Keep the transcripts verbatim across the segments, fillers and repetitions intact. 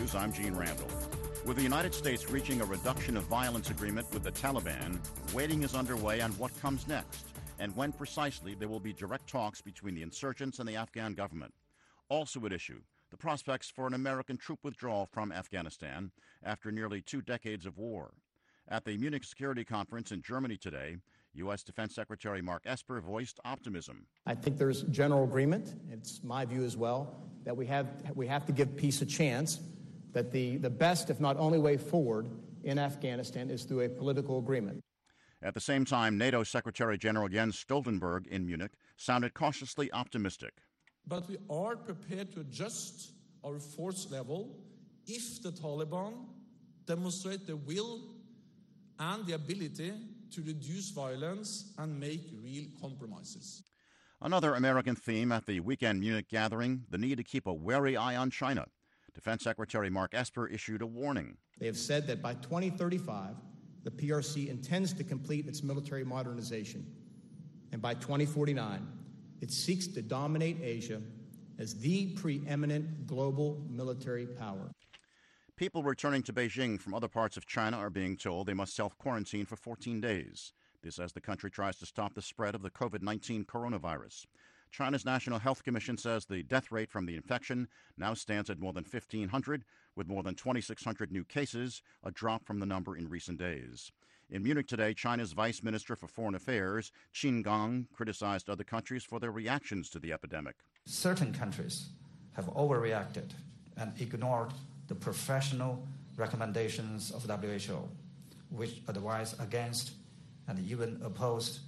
News, I'm Gene Randall. With the United States reaching a reduction of violence agreement with the Taliban, waiting is underway on what comes next and when precisely there will be direct talks between the insurgents and the Afghan government. Also at issue, the prospects for an American troop withdrawal from Afghanistan after nearly two decades of war. At the Munich Security Conference in Germany today, U S. Defense Secretary Mark Esper voiced optimism. I think there's general agreement, it's my view as well, that we have we have to give peace a chance, that the, the best, if not only way forward in Afghanistan is through a political agreement. At the same time, NATO Secretary General Jens Stoltenberg in Munich sounded cautiously optimistic. But we are prepared to adjust our force level if the Taliban demonstrate the will and the ability to reduce violence and make real compromises. Another American theme at the weekend Munich gathering, the need to keep a wary eye on China. Defense Secretary Mark Esper issued a warning. They have said that by twenty thirty-five, the P R C intends to complete its military modernization. And by twenty forty-nine, it seeks to dominate Asia as the preeminent global military power. People returning to Beijing from other parts of China are being told they must self-quarantine for fourteen days. This as the country tries to stop the spread of the covid nineteen coronavirus. China's National Health Commission says the death rate from the infection now stands at more than fifteen hundred, with more than twenty-six hundred new cases, a drop from the number in recent days. In Munich today, China's Vice Minister for Foreign Affairs, Qin Gang, criticized other countries for their reactions to the epidemic. Certain countries have overreacted and ignored the professional recommendations of W H O, which advise against and even opposed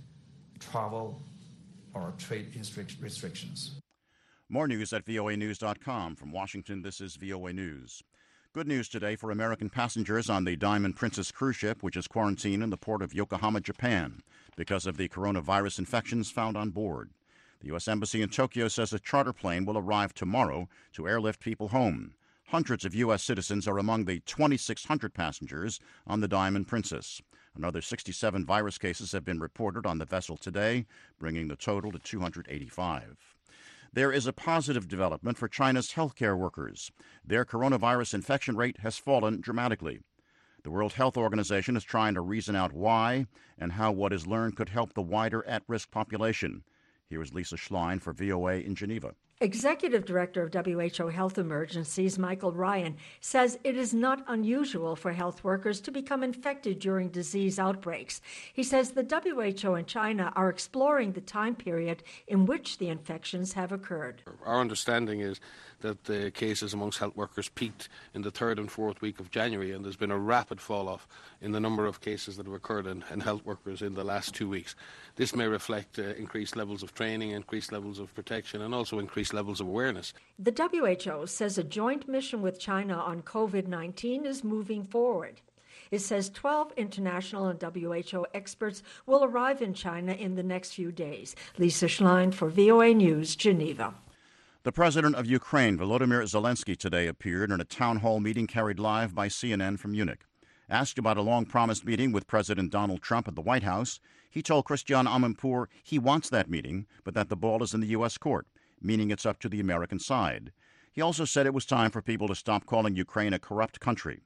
travel or trade restrictions. More news at V O A news dot com. From Washington, this is V O A News. Good news today for American passengers on the Diamond Princess cruise ship, which is quarantined in the port of Yokohama, Japan, because of the coronavirus infections found on board. The U S. Embassy in Tokyo says a charter plane will arrive tomorrow to airlift people home. Hundreds of U S citizens are among the twenty-six hundred passengers on the Diamond Princess. Another sixty-seven virus cases have been reported on the vessel today, bringing the total to two hundred eighty-five. There is a positive development for China's healthcare workers. Their coronavirus infection rate has fallen dramatically. The World Health Organization is trying to reason out why and how what is learned could help the wider at-risk population. Here is Lisa Schlein for V O A in Geneva. Executive Director of W H O Health Emergencies, Michael Ryan, says it is not unusual for health workers to become infected during disease outbreaks. He says the W H O and China are exploring the time period in which the infections have occurred. Our understanding is that the cases amongst health workers peaked in the third and fourth week of January, and there's been a rapid fall-off in the number of cases that have occurred in, in health workers in the last two weeks. This may reflect uh, increased levels of training, increased levels of protection, and also increased levels of awareness. The W H O says a joint mission with China on covid nineteen is moving forward. It says twelve international and W H O experts will arrive in China in the next few days. Lisa Schlein for V O A News, Geneva. The president of Ukraine, Volodymyr Zelensky, today appeared in a town hall meeting carried live by C N N from Munich. Asked about a long-promised meeting with President Donald Trump at the White House, he told Christiane Amanpour he wants that meeting, but that the ball is in the U S court, meaning it's up to the American side. He also said it was time for people to stop calling Ukraine a corrupt country,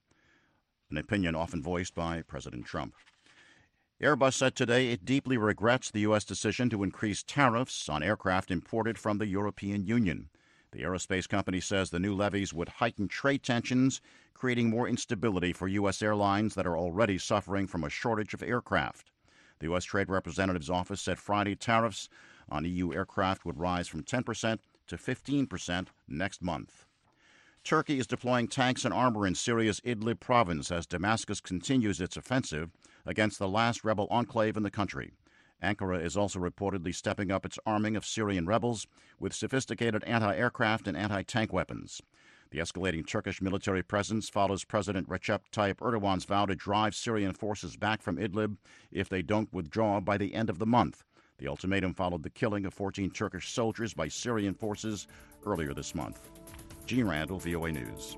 an opinion often voiced by President Trump. Airbus said today it deeply regrets the U S decision to increase tariffs on aircraft imported from the European Union. The aerospace company says the new levies would heighten trade tensions, creating more instability for U S airlines that are already suffering from a shortage of aircraft. The U S Trade Representative's office said Friday tariffs on E U aircraft would rise from ten percent to fifteen percent next month. Turkey is deploying tanks and armor in Syria's Idlib province as Damascus continues its offensive against the last rebel enclave in the country. Ankara is also reportedly stepping up its arming of Syrian rebels with sophisticated anti-aircraft and anti-tank weapons. The escalating Turkish military presence follows President Recep Tayyip Erdogan's vow to drive Syrian forces back from Idlib if they don't withdraw by the end of the month. The ultimatum followed the killing of fourteen Turkish soldiers by Syrian forces earlier this month. Gene Randall, V O A News.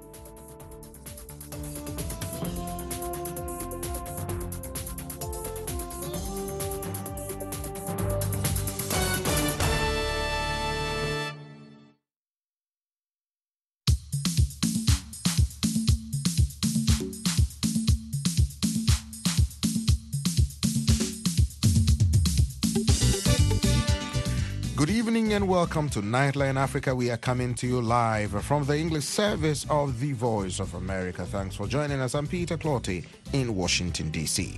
evening and welcome to Nightline Africa. We are coming to you live from the English service of the Voice of America. Thanks for joining us. I'm Peter Clotty in Washington, D C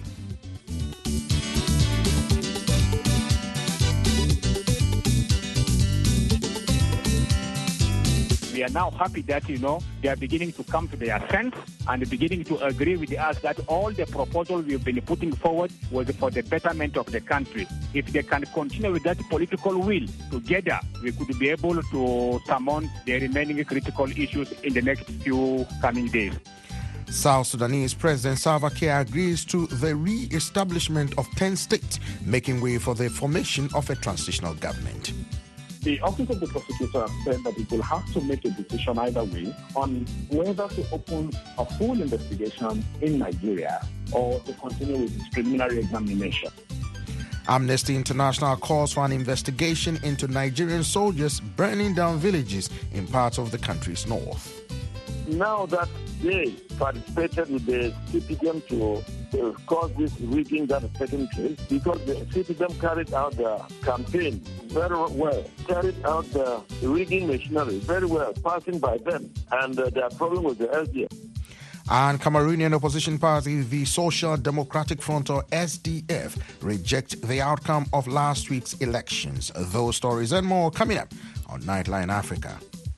We are now happy that, you know, they are beginning to come to their sense and beginning to agree with us that all the proposals we've been putting forward was for the betterment of the country. If they can continue with that political will, together we could be able to summon the remaining critical issues in the next few coming days. South Sudanese President Salva Kiir agrees to the re-establishment of ten states, making way for the formation of a transitional government. The Office of the Prosecutor said that it will have to make a decision either way on whether to open a full investigation in Nigeria or to continue with its preliminary examination. Amnesty International calls for an investigation into Nigerian soldiers burning down villages in parts of the country's north. Now that they participated with the C P D M to uh, cause this rigging that has taken place, because the C P D M carried out the campaign very well, carried out the rigging machinery very well, passing by them, and uh, their problem was the L D F. And Cameroonian opposition party, the Social Democratic Front, or S D F, reject the outcome of last week's elections. Those stories and more coming up on Nightline Africa.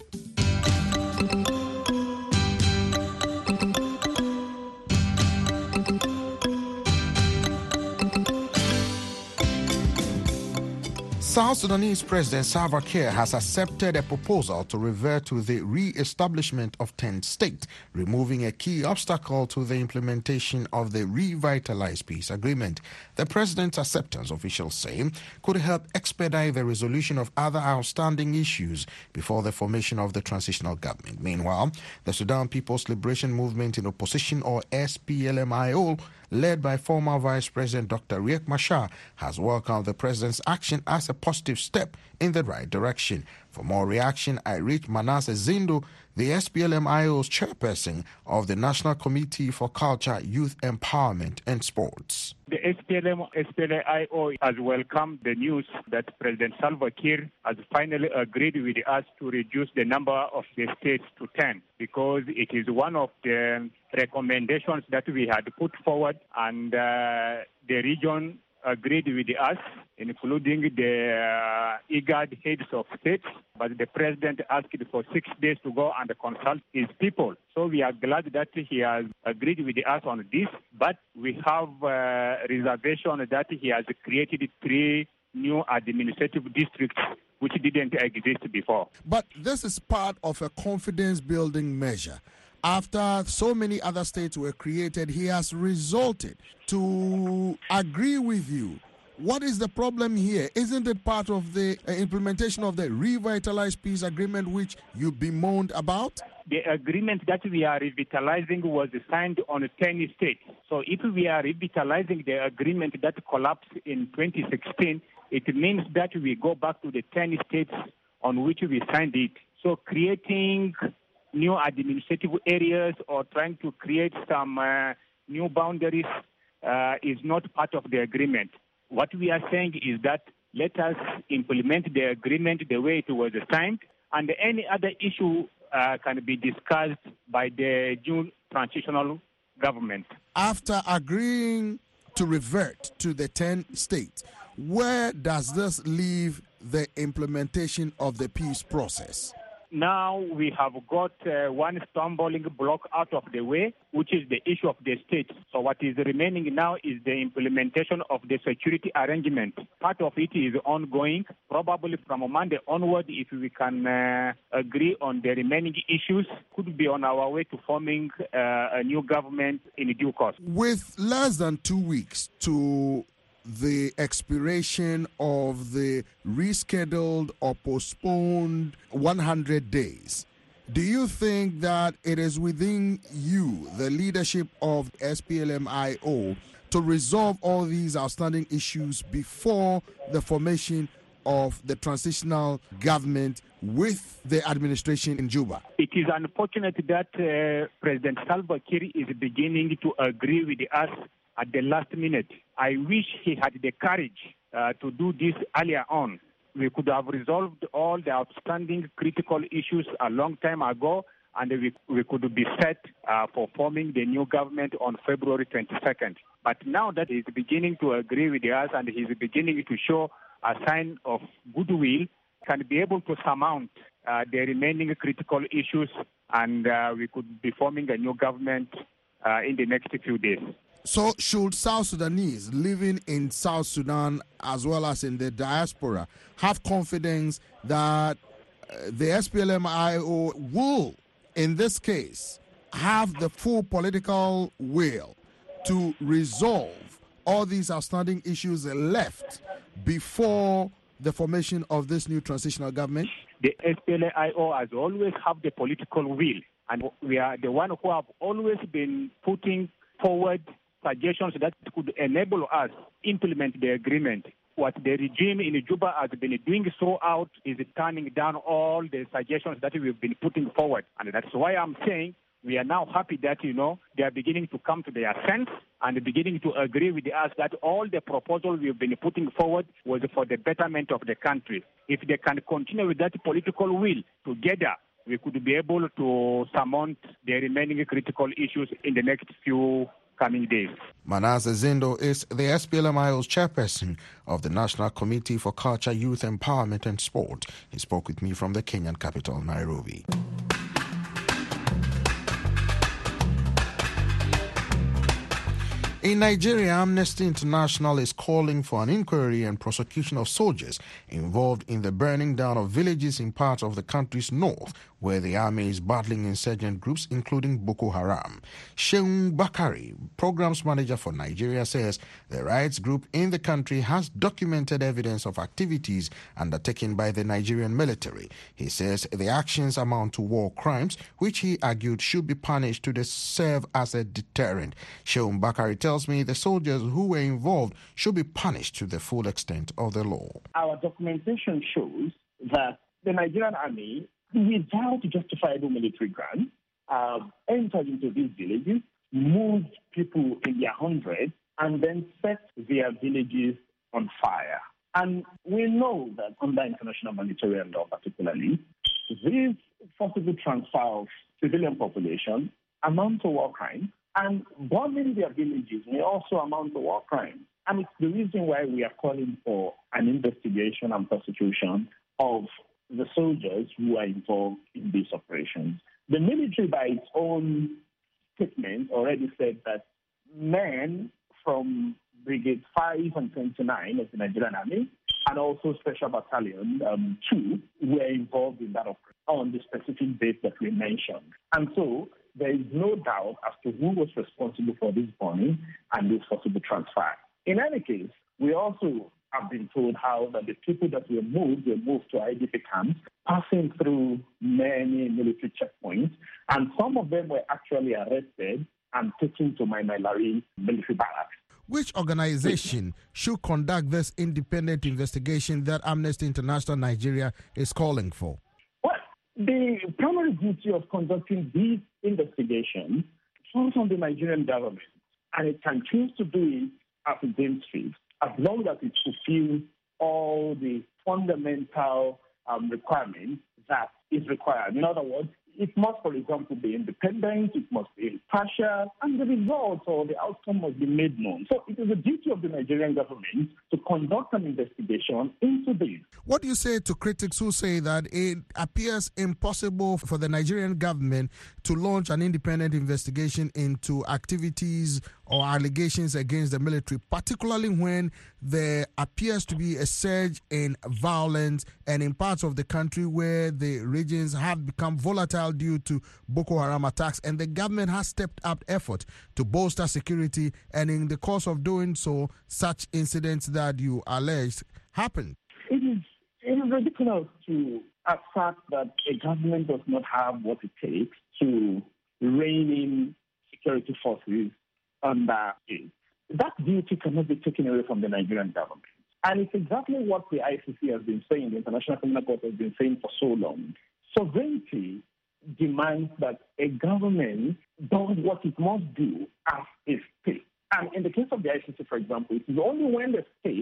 South Sudanese President Salva Kiir has accepted a proposal to revert to the re-establishment of ten states, removing a key obstacle to the implementation of the revitalized peace agreement. The president's acceptance, officials say, could help expedite the resolution of other outstanding issues before the formation of the transitional government. Meanwhile, the Sudan People's Liberation Movement in Opposition, or S P L M I O, led by former Vice President Doctor Riek Machar, has welcomed the president's action as a positive step in the right direction. For more reaction, I reached Manasseh Zindu, the S P L M I O's chairperson of the National Committee for Culture, Youth Empowerment and Sports. The S P L M S P L M I O has welcomed the news that President Salva Kiir has finally agreed with us to reduce the number of the states to ten, because it is one of the recommendations that we had put forward, and uh, the region agreed with us, including the uh, IGAD heads of states, but the president asked for six days to go and consult his people. So we are glad that he has agreed with us on this, but we have uh, reservation that he has created three new administrative districts which didn't exist before. But this is part of a confidence-building measure. After so many other states were created, he has resorted to agree with you. What is the problem here? Isn't it part of the uh, implementation of the revitalized peace agreement which you bemoaned about? The agreement that we are revitalizing was signed on ten states. So if we are revitalizing the agreement that collapsed in twenty sixteen, it means that we go back to the ten states on which we signed it. So creating new administrative areas or trying to create some uh, new boundaries uh, is not part of the agreement. What we are saying is that let us implement the agreement the way it was signed, and any other issue uh, can be discussed by the new transitional government. After agreeing to revert to the ten states, where does this leave the implementation of the peace process? Now we have got uh, one stumbling block out of the way, which is the issue of the state. So what is remaining now is the implementation of the security arrangement. Part of it is ongoing. Probably from Monday onward, if we can uh, agree on the remaining issues, could be on our way to forming uh, a new government in due course. With less than two weeks to the expiration of the rescheduled or postponed one hundred days, do you think that it is within you, the leadership of S P L M I O, to resolve all these outstanding issues before the formation of the transitional government with the administration in Juba? It is unfortunate that uh, President Salva Kiir is beginning to agree with us at the last minute. I wish he had the courage uh, to do this earlier on. we could have resolved all the outstanding critical issues a long time ago, and we, we could be set uh, for forming the new government on February twenty-second. But now that he's beginning to agree with us and he's beginning to show a sign of goodwill, can be able to surmount uh, the remaining critical issues, and uh, we could be forming a new government uh, in the next few days. So should South Sudanese living in South Sudan as well as in the diaspora have confidence that uh, the S P L M I O will, in this case, have the full political will to resolve all these outstanding issues left before the formation of this new transitional government? The S P L M I O has always had the political will, and we are the one who have always been putting forward suggestions that could enable us implement the agreement. What the regime in Juba has been doing so out is turning down all the suggestions that we've been putting forward. And that's why I'm saying we are now happy that, you know, they are beginning to come to their sense and beginning to agree with us that all the proposals we've been putting forward was for the betterment of the country. If they can continue with that political will together, we could be able to surmount the remaining critical issues in the next few coming days. Manasseh Zindo is the S P L M I O's chairperson of the National Committee for Culture, Youth Empowerment and Sport. He spoke with me from the Kenyan capital, Nairobi. In Nigeria, Amnesty International is calling for an inquiry and prosecution of soldiers involved in the burning down of villages in parts of the country's north, where the army is battling insurgent groups, including Boko Haram. Sheung Bakari, programs manager for Nigeria, says the rights group in the country has documented evidence of activities undertaken by the Nigerian military. He says the actions amount to war crimes, which he argued should be punished to serve as a deterrent. Sheung Bakari tells me the soldiers who were involved should be punished to the full extent of the law. Our documentation shows that the Nigerian army, without justifiable military grounds, uh, entered into these villages, moved people in their hundreds, and then set their villages on fire. And we know that under international humanitarian law particularly, this forcible transfer of civilian population amount to war crimes, and bombing their villages may also amount to war crimes. And it's the reason why we are calling for an investigation and prosecution of the soldiers who are involved in these operations. The military, by its own statement, already said that men from Brigade five and twenty-nine of the Nigerian Army and also Special Battalion um, two were involved in that operation on the specific date that we mentioned. And so there is no doubt as to who was responsible for this bombing and this possible transfer. In any case, we also have been told how that the people that were moved were moved to I D P camps, passing through many military checkpoints, and some of them were actually arrested and taken to Maimai military barracks. Which organization should conduct this independent investigation that Amnesty International Nigeria is calling for? Well, the primary duty of conducting these investigations falls on the Nigerian government, and it can choose to do it as it deems fit, as long as it fulfills all the fundamental um, requirements that is required. In other words, it must, for example, be independent, it must be impartial, and the results or the outcome must be made known. So it is the duty of the Nigerian government to conduct an investigation into this. What do you say to critics who say that it appears impossible for the Nigerian government to launch an independent investigation into activities or allegations against the military, particularly when there appears to be a surge in violence and in parts of the country where the regions have become volatile due to Boko Haram attacks, and the government has stepped up effort to bolster security, and in the course of doing so, such incidents that you alleged happened? It is, it is ridiculous to assert that a government does not have what it takes to rein in security forces under it. That duty cannot be taken away from the Nigerian government. And it's exactly what the I C C has been saying, the International Criminal Court has been saying for so long. Sovereignty demands that a government does what it must do as a state. And in the case of the I C C, for example, it is only when the state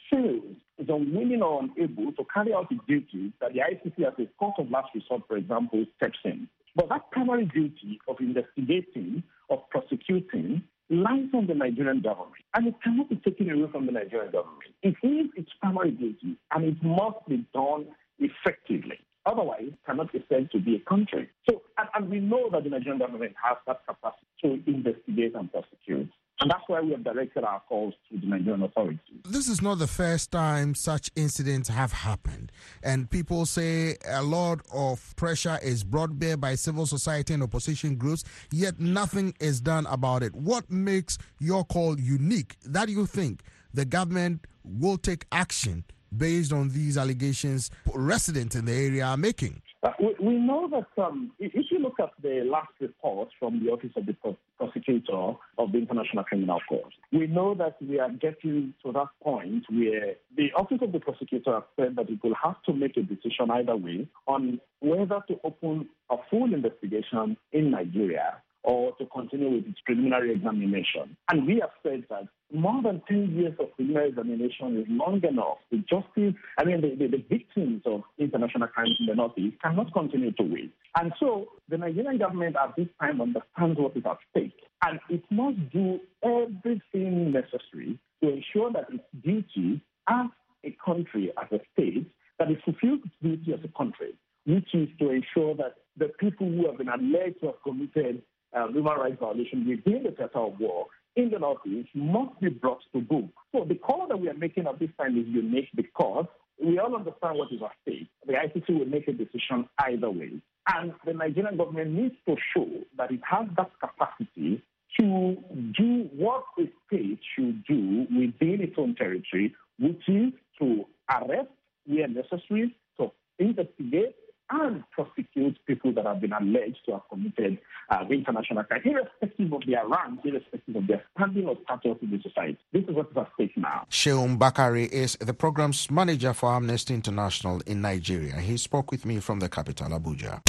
fails, is unwilling or unable to carry out the duties that the I C C as a court of last resort, for example, steps in. But that primary duty of investigating, of prosecuting, lies on the Nigerian government. And it cannot be taken away from the Nigerian government. It is its primary duty, and it must be done effectively. Otherwise, it cannot be said to be a country. So, and, and we know that the Nigerian government has that capacity to investigate and prosecute. And that's why we have directed our calls to the Nigerian authorities. This is not the first time such incidents have happened. And people say a lot of pressure is brought bare by civil society and opposition groups, yet nothing is done about it. What makes your call unique that you think the government will take action based on these allegations residents in the area are making? Uh, we, we know that um, if you look at the last report from the Office of the Prosecutor of the International Criminal Court, we know that we are getting to that point where the Office of the Prosecutor has said that it will have to make a decision either way on whether to open a full investigation in Nigeria or to continue with its preliminary examination. And we have said that more than ten years of preliminary examination is long enough. The justice, I mean, the, the, the victims of international crimes in the Northeast cannot continue to wait. And so the Nigerian government at this time understands what is at stake. And it must do everything necessary to ensure that its duty as a country, as a state, that it fulfills its duty as a country, which is to ensure that the people who have been alleged to have committed uh, human rights violations within the theater of war in the Northeast must be brought to book. So the call that we are making at this time is unique because we all understand what is at stake. The I C C will make a decision either way. And the Nigerian government needs to show that it has that capacity to do what a state should do within its own territory, which is to arrest where necessary, to investigate, and prosecute people that have been alleged to have committed uh, international crime, irrespective of their rank, irrespective of their standing or status in the society. This is what is at stake now. Sheun Bakari is the program's manager for Amnesty International in Nigeria. He spoke with me from the capital, Abuja.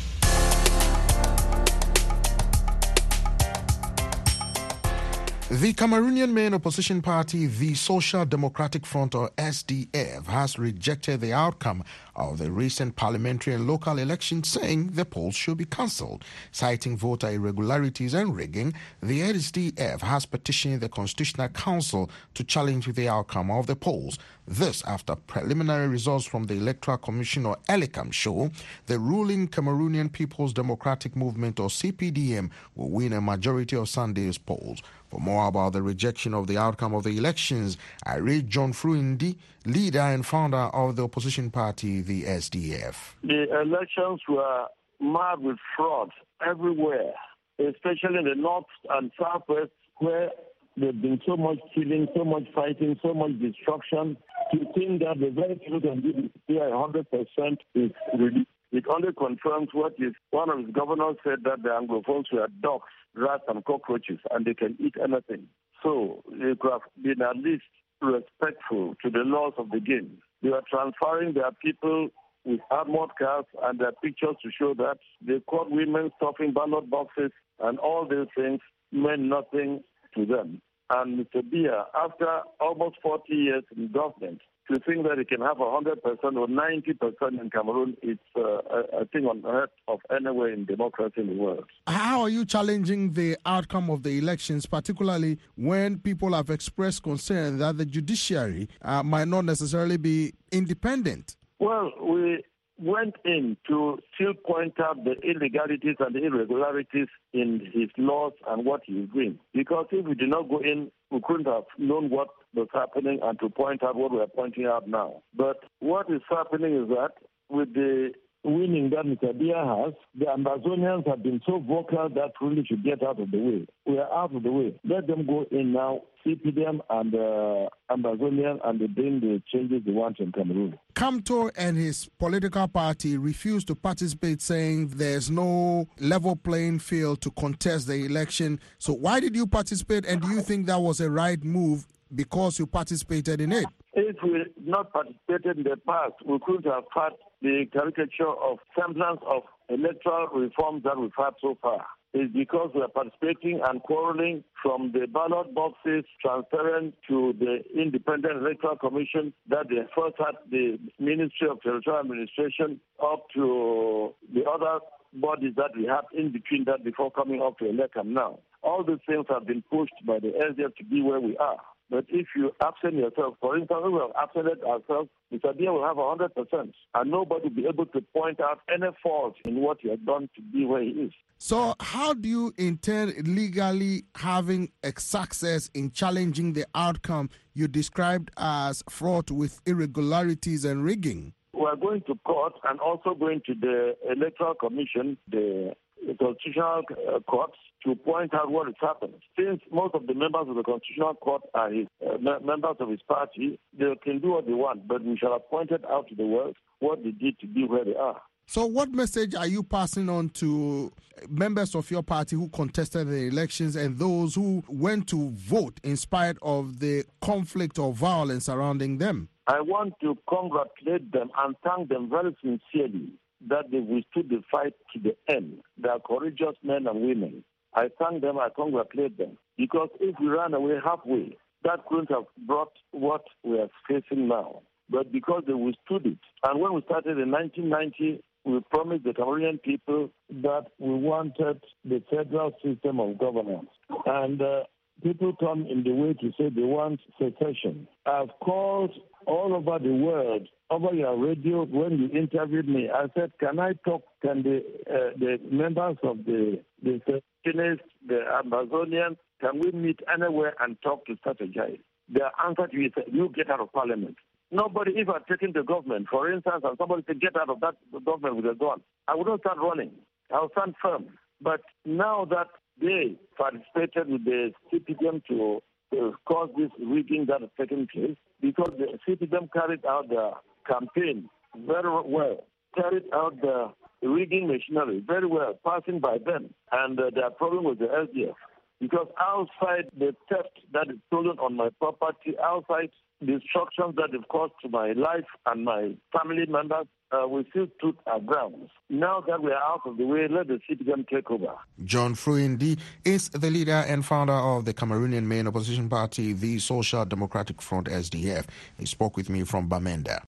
The Cameroonian main opposition party, the Social Democratic Front, or S D F, has rejected the outcome of the recent parliamentary and local elections, saying the polls should be cancelled. Citing voter irregularities and rigging, the S D F has petitioned the Constitutional Council to challenge the outcome of the polls. This after preliminary results from the Electoral Commission, or ELECAM, show the ruling Cameroonian People's Democratic Movement, or C P D M, will win a majority of Sunday's polls. For more about the rejection of the outcome of the elections, I read John Fruindi, leader and founder of the opposition party, the S D F. The elections were marred with fraud everywhere, especially in the north and southwest, where there's been so much killing, so much fighting, so much destruction. To think that the very people can do here one hundred percent is really, it only confirms what is one of his governors said, that the Anglophones were dogs, rats and cockroaches, and they can eat anything. So they could have been at least respectful to the laws of the game. They are transferring their people with armored cars and their pictures to show that they caught women stuffing ballot boxes, and all these things meant nothing to them. And Mister Biya, after almost forty years in government, to think that it can have one hundred percent or ninety percent in Cameroon, it's uh, a thing unheard of anywhere in democracy in the world. How are you challenging the outcome of the elections, particularly when people have expressed concern that the judiciary uh, might not necessarily be independent? Well, we went in to still point out the illegalities and the irregularities in his laws and what he's doing. Because if we did not go in, we couldn't have known what was happening and to point out what we are pointing out now. But what is happening is that with the winning that Mister Biya has, the Ambazonians have been so vocal that really should get out of the way. We are out of the way. Let them go in now, C P D M and uh, Ambazonian, and they bring the changes they want in Cameroon. Kamto and his political party refused to participate, saying there's no level playing field to contest the election. So why did you participate, and do you think that was a right move because you participated in it? If we had not participated in the past, we could have had the caricature of semblance of electoral reforms that we've had so far is because we are participating and quarreling from the ballot boxes transparent to the Independent Electoral Commission that they first had the Ministry of Territorial Administration up to the other bodies that we have in between that before coming up to ELECAM now. All these things have been pushed by the S D F to be where we are. But if you absent yourself, for instance, we have absented ourselves, Mister Abia will have one hundred percent, and nobody will be able to point out any fault in what he has done to be where he is. So how do you intend legally having a success in challenging the outcome you described as fraught with irregularities and rigging? We are going to court and also going to the Electoral Commission, the Constitutional uh, Court, to point out what has happened. Since most of the members of the Constitutional Court are his, uh, members of his party, they can do what they want, but we shall have pointed out to the world what they did to be where they are. So what message are you passing on to members of your party who contested the elections and those who went to vote in spite of the conflict or violence surrounding them? I want to congratulate them and thank them very sincerely that they withstood the fight to the end. They are courageous men and women. I thank them, I congratulate them. Because if we ran away halfway, that couldn't have brought what we are facing now. But because they withstood it. And when we started in nineteen ninety, we promised the Cameroonian people that we wanted the federal system of governance. And uh, people come in the way to say they want secession. I've called all over the world, over your radio, when you interviewed me, I said, can I talk, can the uh, the members of the the secessionists, the Amazonians, can we meet anywhere and talk to strategize? Their answer to you is, you get out of parliament. Nobody, if I'd taken the government, for instance, and somebody said, get out of that government with a gun, I wouldn't start running. I'll stand firm. But now that they participated with the C P D M to uh, cause this rigging that has taken place, because the C P D M carried out the campaign very well, carried out the rigging machinery very well, passing by them, and uh, their problem was the S D F. Because outside the theft that is stolen on my property, outside the destruction that it caused to my life and my family members, uh, we still stood our grounds. Now that we are out of the way, let the C P D M take over. John Fruindi is the leader and founder of the Cameroonian main opposition party, the Social Democratic Front, S D F. He spoke with me from Bamenda.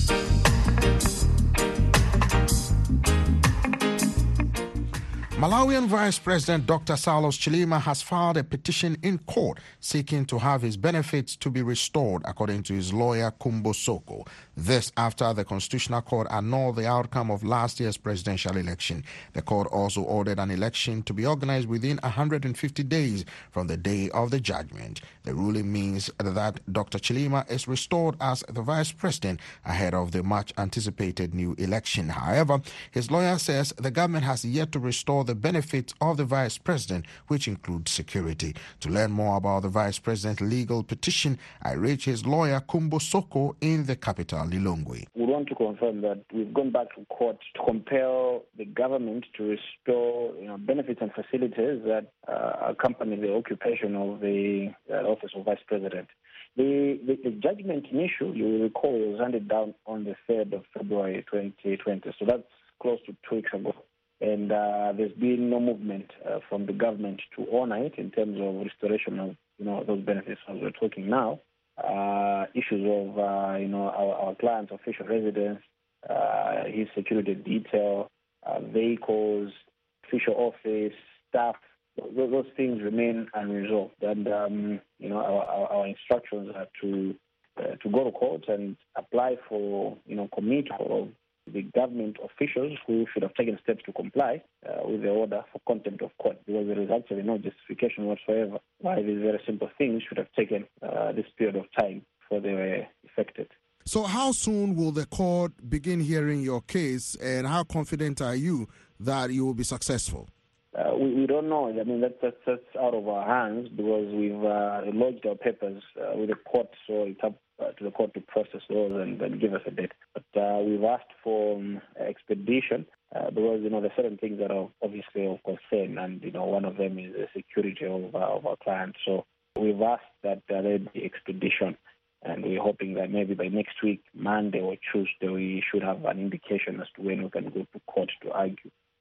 Malawian Vice President Doctor Saulos Chilima has filed a petition in court seeking to have his benefits to be restored, according to his lawyer Kumbo Soko. This after the Constitutional Court annulled the outcome of last year's presidential election. The court also ordered an election to be organized within one hundred fifty days from the day of the judgment. The ruling means that Doctor Chilima is restored as the Vice President ahead of the much-anticipated new election. However, his lawyer says the government has yet to restore the benefits of the Vice President, which includes security. To learn more about the Vice President's legal petition, I reached his lawyer Kumbo Soko in the capital, Lilongwe. We want to confirm that we've gone back to court to compel the government to restore you know, benefits and facilities that uh, accompany the occupation of the uh, office of Vice President. The, the, the judgment in issue, you will recall, was handed down on the third of February twenty twenty, so that's close to two weeks ago. And uh, there's been no movement uh, from the government to honor it in terms of restoration of you know those benefits. As we're talking now, uh, issues of uh, you know our, our client's official residence, uh, his security detail, uh, vehicles, official office, staff. Those, those things remain unresolved, and um, you know our, our, our instructions are to uh, to go to court and apply for you know committal of the government officials who should have taken steps to comply uh, with the order for contempt of court, because there is actually no justification whatsoever why these very simple things should have taken uh, this period of time before they were effected. So how soon will the court begin hearing your case, and how confident are you that you will be successful? Uh, we, we don't know. I mean, that, that's, that's out of our hands, because we've uh, lodged our papers uh, with the court, so it's up uh, to the court to process those and, and give us a date. But uh, we've asked for um, expedition uh, because, you know, there are certain things that are obviously of concern, and, you know, one of them is the security of, uh, of our clients. So we've asked that uh, there be expedition, and we're hoping that maybe by next week, Monday or Tuesday, we should have an indication as to when we can go to court to argue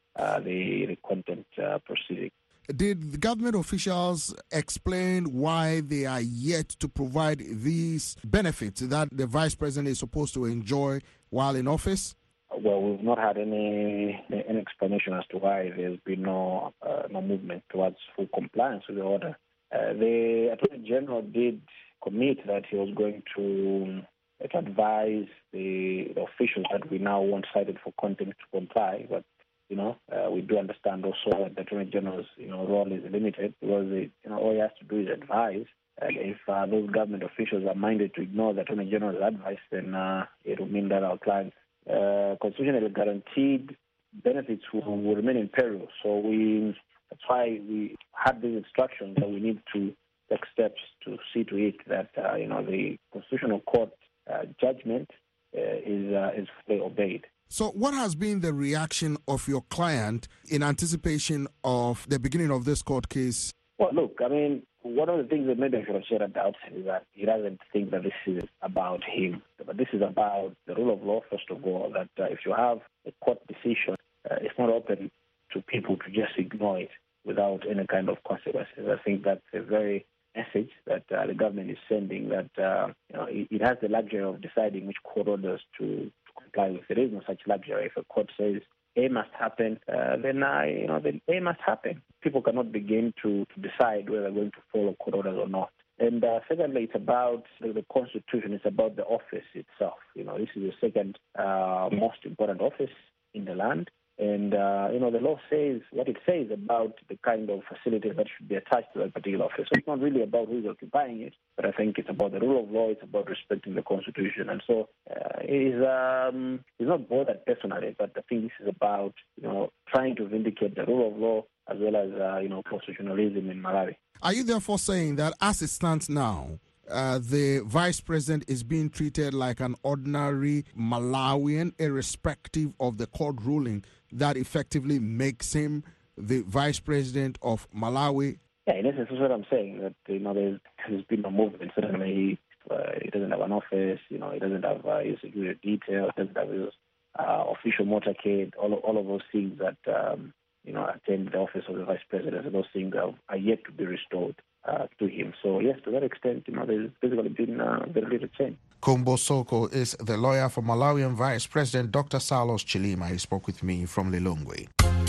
uh, the, the contempt uh, proceeding. Did the government officials explain why they are yet to provide these benefits that the vice president is supposed to enjoy while in office? Well, we've not had any any explanation as to why there's been no uh, no movement towards full compliance with the order. Uh, the Attorney General did commit that he was going to, uh, to advise the, the officials that we now want cited for contempt to comply, but you know, uh, we do understand also that the Attorney General's, you know, role is limited because, it, you know, all he has to do is advise. And if uh, those government officials are minded to ignore the Attorney General's advice, then uh, it will mean that our clients' uh, constitutionally guaranteed benefits will, will remain in peril. So we, that's why we had these instructions that we need to take steps to see to it that, uh, you know, the Constitutional Court uh, judgment uh, is uh, is fully obeyed. So what has been the reaction of your client in anticipation of the beginning of this court case? Well, look, I mean, one of the things that maybe I should have shared at the outset is that he doesn't think that this is about him, but this is about the rule of law, first of all, that uh, if you have a court decision, uh, it's not open to people to just ignore it without any kind of consequences. I think that's a very message that uh, the government is sending, that uh, you know, it, it has the luxury of deciding which court orders to comply with. There is no such luxury. If a court says A must happen, uh, then uh, you know, then A must happen. People cannot begin to, to decide whether they're going to follow court orders or not. And uh, secondly, it's about the, the Constitution. It's about the office itself. You know, this is the second uh, most important office in the land. And, uh, you know, the law says what it says about the kind of facilities that should be attached to that particular office. So it's not really about who's occupying it, but I think it's about the rule of law. It's about respecting the Constitution. And so uh, it is, um, it's not bothered personally, but I think this is about, you know, trying to vindicate the rule of law as well as, uh, you know, constitutionalism in Malawi. Are you therefore saying that as it stands now, Uh, the vice president is being treated like an ordinary Malawian, irrespective of the court ruling that effectively makes him the vice president of Malawi? Yeah, in essence, that's what I'm saying, that, you know, there's, there's been no movement. Certainly, he, uh, he doesn't have an office, you know, he doesn't have uh, his security detail, he doesn't have his uh, official motorcade, all, all of those things that, um, you know, attend the office of the vice president, and those things are, are yet to be restored Uh, to him. So yes, to that extent, you know, there's basically been uh, very little change. Kumbo Soko is the lawyer for Malawian Vice President Doctor Salos Chilima. He spoke with me from Lilongwe.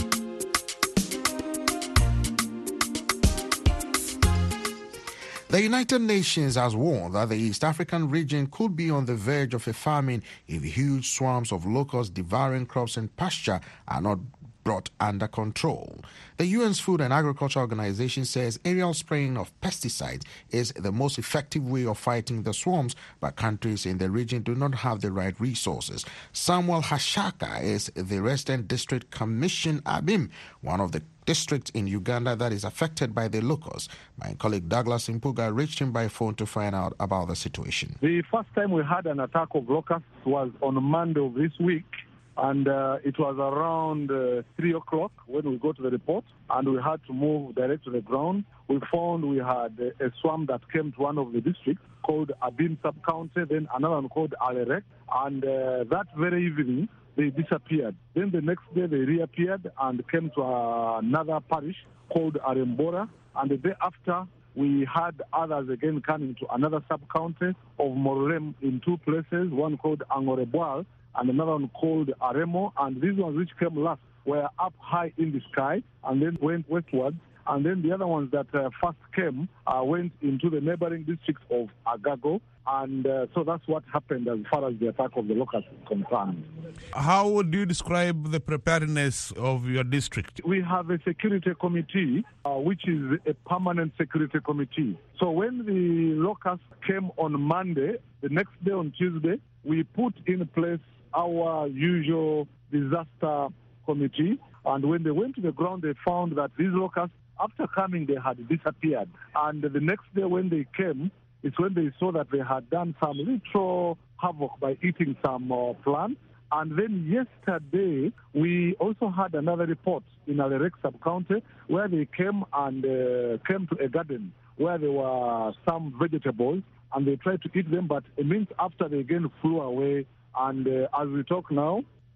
The United Nations has warned that the East African region could be on the verge of a famine if huge swarms of locusts devouring crops and pasture are not brought under control. The U N's Food and Agriculture Organization says aerial spraying of pesticides is the most effective way of fighting the swarms, but countries in the region do not have the right resources. Samuel Hashaka is the Resident District Commission Abim, one of the districts in Uganda that is affected by the locusts. My colleague Douglas Impuga reached him by phone to find out about the situation. The first time we had an attack of locusts was on Monday of this week. And uh, it was around uh, three o'clock when we got the report, and we had to move direct to the ground. We found we had a, a swarm that came to one of the districts called Abim Sub-County, then another one called Alerek, and uh, that very evening they disappeared. Then the next day they reappeared and came to uh, another parish called Arembora, and the day after we had others again coming to another sub-county of Morolem in two places, one called Angoreboal, and another one called Aremo, and these ones which came last were up high in the sky and then went westwards, and then the other ones that uh, first came uh, went into the neighboring districts of Agago, and uh, so that's what happened as far as the attack of the locusts is concerned. How would you describe the preparedness of your district? We have a security committee, uh, which is a permanent security committee. So when the locusts came on Monday, the next day on Tuesday, we put in place our usual disaster committee, and when they went to the ground, they found that these locusts, after coming, they had disappeared. And the next day when they came, it's when they saw that they had done some little havoc by eating some uh, plants. And then yesterday, we also had another report in Alerek sub-county where they came and uh, came to a garden where there were some vegetables, and they tried to eat them, but it means after they again flew away. And uh, as we talk now,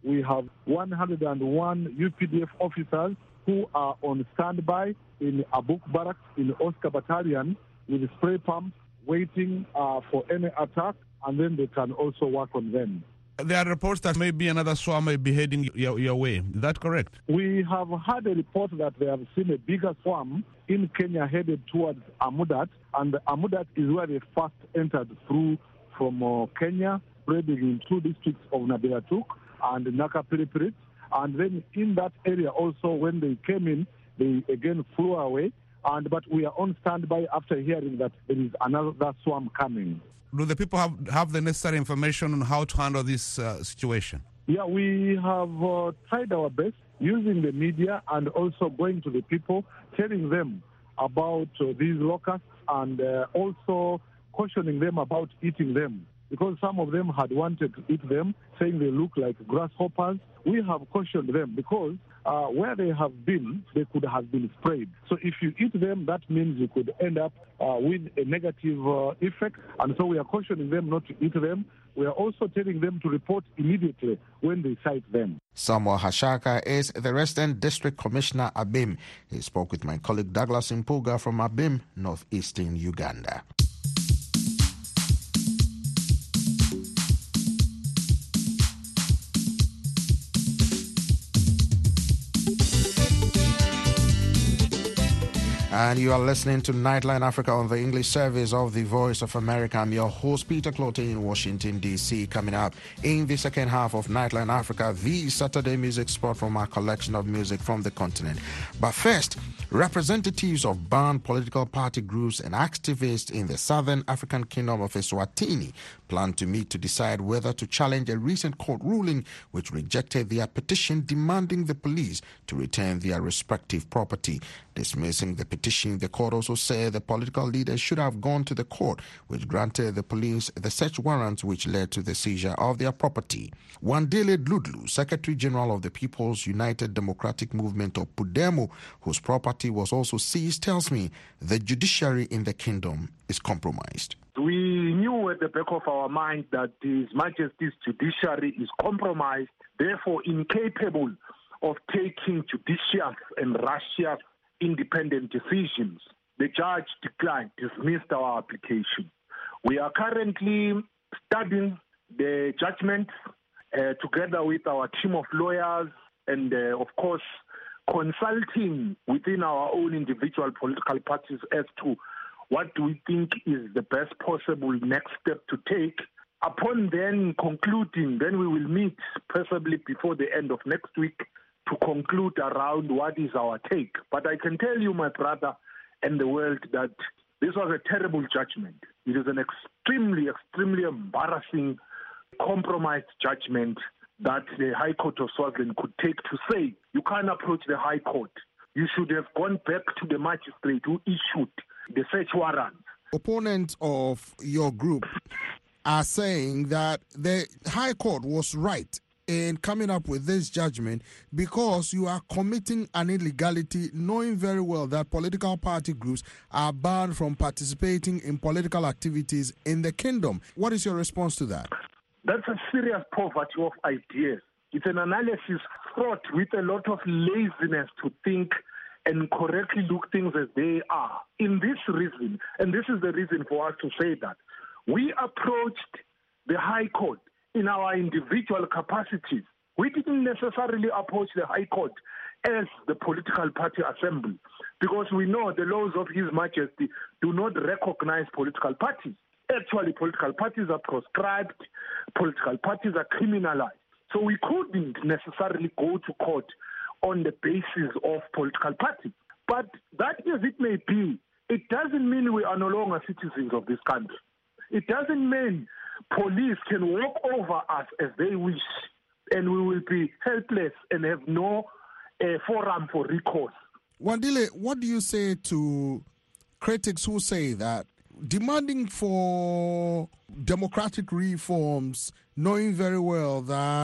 We have one hundred one U P D F officers who are on standby in Abuk Barracks in Oscar Battalion with spray pumps waiting uh, for any attack, and then they can also work on them. There are reports that maybe another swarm may be heading your, your way. Is that correct? We have had a report that they have seen a bigger swarm in Kenya headed towards Amudat, and Amudat is where they first entered through from uh, Kenya, spreading in two districts of Nabiratuk and Nakapiripirit. And then in that area also, when they came in, they again flew away. And but we are on standby after hearing that there is another swarm coming. Do the people have, have the necessary information on how to handle this uh, situation? Yeah, we have uh, tried our best using the media and also going to the people, telling them about uh, these locusts and uh, also cautioning them about eating them, because some of them had wanted to eat them, saying they look like grasshoppers. We have cautioned them because uh, where they have been, they could have been sprayed. So if you eat them, that means you could end up uh, with a negative uh, effect. And so we are cautioning them not to eat them. We are also telling them to report immediately when they sight them. Samuel Hashaka is the resident district commissioner, Abim. He spoke with my colleague Douglas Impuga from Abim, northeastern Uganda. And you are listening to Nightline Africa on the English service of the Voice of America. I'm your host, Peter Clote in Washington, D C. Coming up in the second half of Nightline Africa, the Saturday music spot from our collection of music from the continent. But first, representatives of banned political party groups and activists in the Southern African Kingdom of Eswatini plan to meet to decide whether to challenge a recent court ruling which rejected their petition demanding the police to return their respective property. Dismissing the petition, the court also said the political leaders should have gone to the court, which granted the police the search warrants which led to the seizure of their property. Wandile Dludlu, Secretary General of the People's United Democratic Movement of Pudemo, whose property was also seized, tells me the judiciary in the kingdom is compromised. We knew at the back of our mind that His Majesty's judiciary is compromised, therefore incapable of taking judicious and rational independent decisions. The judge declined, dismissed our application. We are currently studying the judgment uh, together with our team of lawyers and, uh, of course, consulting within our own individual political parties as to what do we think is the best possible next step to take. Upon then concluding, then we will meet possibly before the end of next week to conclude around what is our take. But I can tell you, my brother, and the world, that this was a terrible judgment. It is an extremely, extremely embarrassing, compromised judgment that the High Court of Swaziland could take to say, you can't approach the High Court. You should have gone back to the magistrate who issued the search warrant. Opponents of your group are saying that the High Court was right in coming up with this judgment because you are committing an illegality, knowing very well that political party groups are banned from participating in political activities in the kingdom. What is your response to that? That's a serious poverty of ideas. It's an analysis fraught with a lot of laziness to think and correctly look things as they are. In this reason, and this is the reason for us to say that, we approached the High Court in our individual capacities. We didn't necessarily approach the High Court as the political party assembly because we know the laws of His Majesty do not recognize political parties. Actually, political parties are proscribed, political parties are criminalized. So we couldn't necessarily go to court on the basis of political parties. But that as it may be, it doesn't mean we are no longer citizens of this country. It doesn't mean police can walk over us as they wish and we will be helpless and have no uh, forum for recourse. Wandile, what do you say to critics who say that demanding for democratic reforms, knowing very well that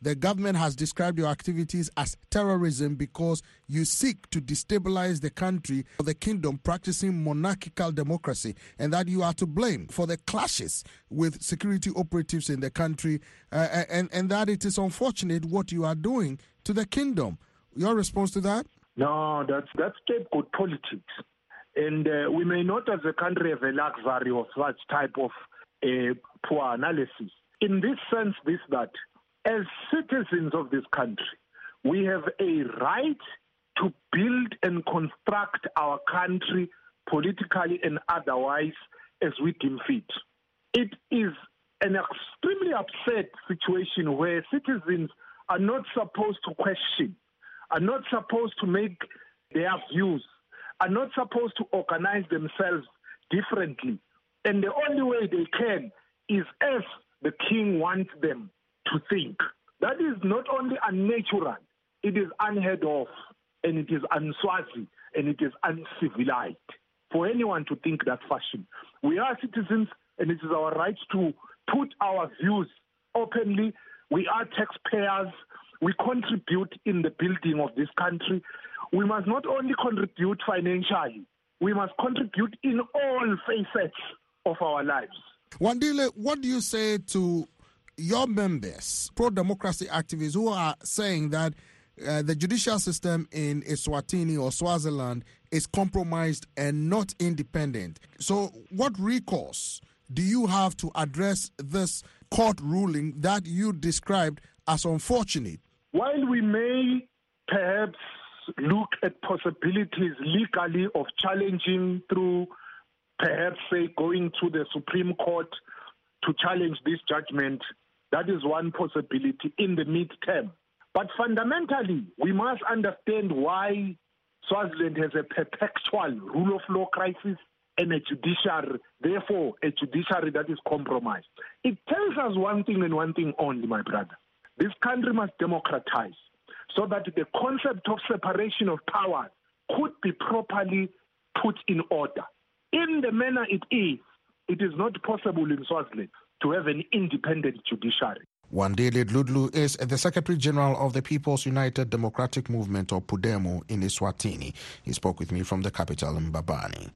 the government has described your activities as terrorism because you seek to destabilize the country or the kingdom practicing monarchical democracy, and that you are to blame for the clashes with security operatives in the country, uh, and, and that it is unfortunate what you are doing to the kingdom. Your response to that? No, that's, that's scapegoat politics. And uh, we may not as a country have a luxury of such type of uh, poor analysis. In this sense, this, that as citizens of this country, we have a right to build and construct our country politically and otherwise as we deem fit. It is an extremely upset situation where citizens are not supposed to question, are not supposed to make their views, are not supposed to organize themselves differently. And the only way they can is as the king wants them to think. That is not only unnatural, it is unheard of, and it is unswazi, and it is uncivilized for anyone to think that fashion. We are citizens, and it is our right to put our views openly. We are taxpayers. We contribute in the building of this country. We must not only contribute financially, we must contribute in all facets of our lives. Wandile, what do you say to your members, pro-democracy activists, who are saying that uh, the judicial system in Eswatini or Swaziland is compromised and not independent? So what recourse do you have to address this court ruling that you described as unfortunate? While we may perhaps look at possibilities legally of challenging through perhaps say going to the Supreme Court to challenge this judgment, that is one possibility in the mid-term. But fundamentally, we must understand why Swaziland has a perpetual rule of law crisis and a judiciary, therefore a judiciary that is compromised. It tells us one thing and one thing only, my brother. This country must democratize so that the concept of separation of powers could be properly put in order. In the manner it is, it is not possible in Swaziland to have an independent judiciary. Wandile Dludlu is the Secretary General of the People's United Democratic Movement, or Pudemo, in Eswatini. He spoke with me from the capital, Mbabane.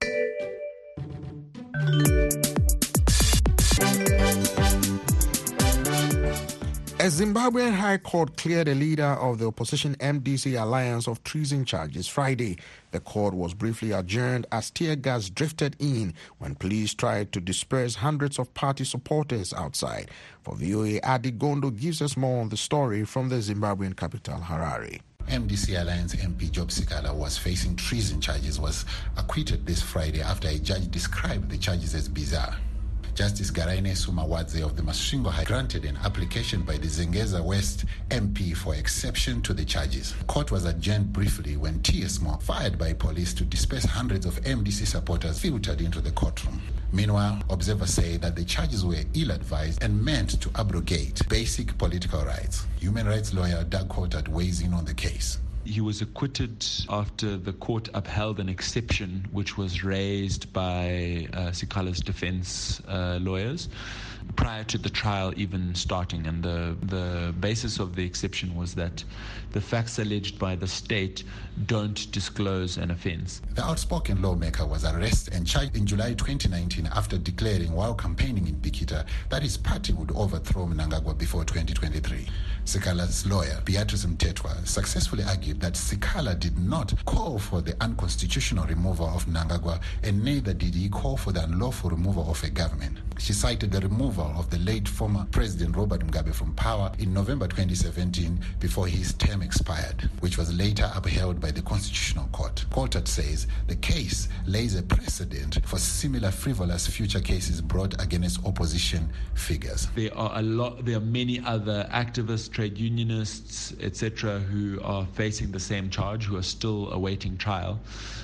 A Zimbabwean High Court cleared a leader of the opposition M D C alliance of treason charges Friday. The court was briefly adjourned as tear gas drifted in when police tried to disperse hundreds of party supporters outside. For V O A, Adi Gondo gives us more on the story from the Zimbabwean capital, Harare. M D C Alliance M P Job Sikala was facing treason charges, was acquitted this Friday after a judge described the charges as bizarre. Justice Garaine Sumawadze of the Masvingo had granted an application by the Zengeza West M P for exception to the charges. The court was adjourned briefly when tear smoke fired by police to disperse hundreds of M D C supporters filtered into the courtroom. Meanwhile, observers say that the charges were ill-advised and meant to abrogate basic political rights. Human rights lawyer Doug Coulthard weighs in on the case. He was acquitted after the court upheld an exception which was raised by uh, Sikala's defense uh, lawyers prior to the trial even starting. And the, the basis of the exception was that the facts alleged by the state don't disclose an offense. The outspoken lawmaker was arrested and charged in July twenty nineteen after declaring while campaigning in Bikita that his party would overthrow Mnangagwa before twenty twenty-three. Sikala's lawyer, Beatrice Mtetwa, successfully argued that Sikala did not call for the unconstitutional removal of Mnangagwa, and neither did he call for the unlawful removal of a government. She cited the removal of the late former President Robert Mugabe from power in November twenty seventeen before his term expired, which was later upheld by the Constitutional Court. Coulthard says the case lays a precedent for similar frivolous future cases brought against opposition figures. There are a lot. There are many other activists, trade unionists, et cetera, who are facing the same charge, who are still awaiting trial.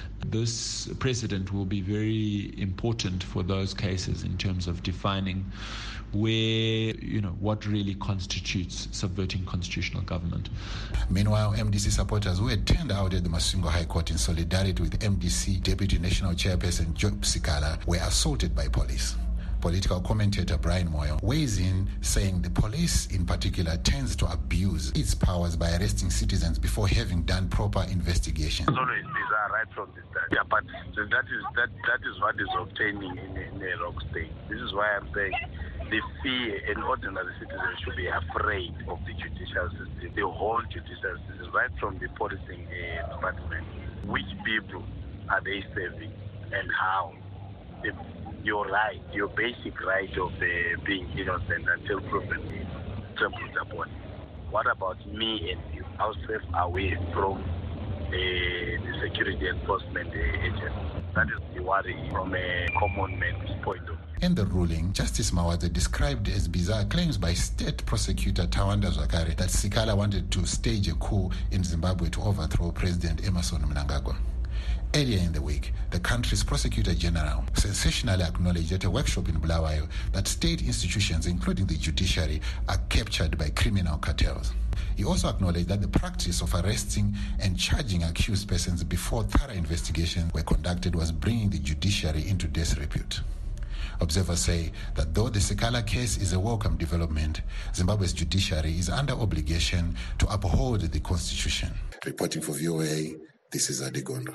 This precedent will be very important for those cases in terms of defining where, you know, what really constitutes subverting constitutional government. Meanwhile, M D C supporters who had turned out at the Masvingo High Court in solidarity with M D C Deputy National Chairperson Job Sikala were assaulted by police. Political commentator Brian Moyo weighs in, saying the police in particular tends to abuse its powers by arresting citizens before having done proper investigation. It's always bizarre right from the start. Yeah, but that is that that is what is obtaining in, in a rock state. This is why I'm saying the fear and ordinary citizens should be afraid of the judicial system, the whole judicial system, right from the policing uh, department. Which people are they serving and how? The, your right, your basic right of uh, being innocent until proven trampled upon. What about me and you? How safe are we from uh, the security enforcement uh, agents? That is the worry from a common man's point of view. In the ruling, Justice Mawadze described as bizarre claims by State Prosecutor Tawanda Zwakare that Sikala wanted to stage a coup in Zimbabwe to overthrow President Emmerson Mnangagwa. Earlier in the week, the country's Prosecutor General sensationally acknowledged at a workshop in Bulawayo that state institutions, including the judiciary, are captured by criminal cartels. He also acknowledged that the practice of arresting and charging accused persons before thorough investigations were conducted was bringing the judiciary into disrepute. Observers say that though the Sikala case is a welcome development, Zimbabwe's judiciary is under obligation to uphold the constitution. Reporting for V O A, this is Adegondo.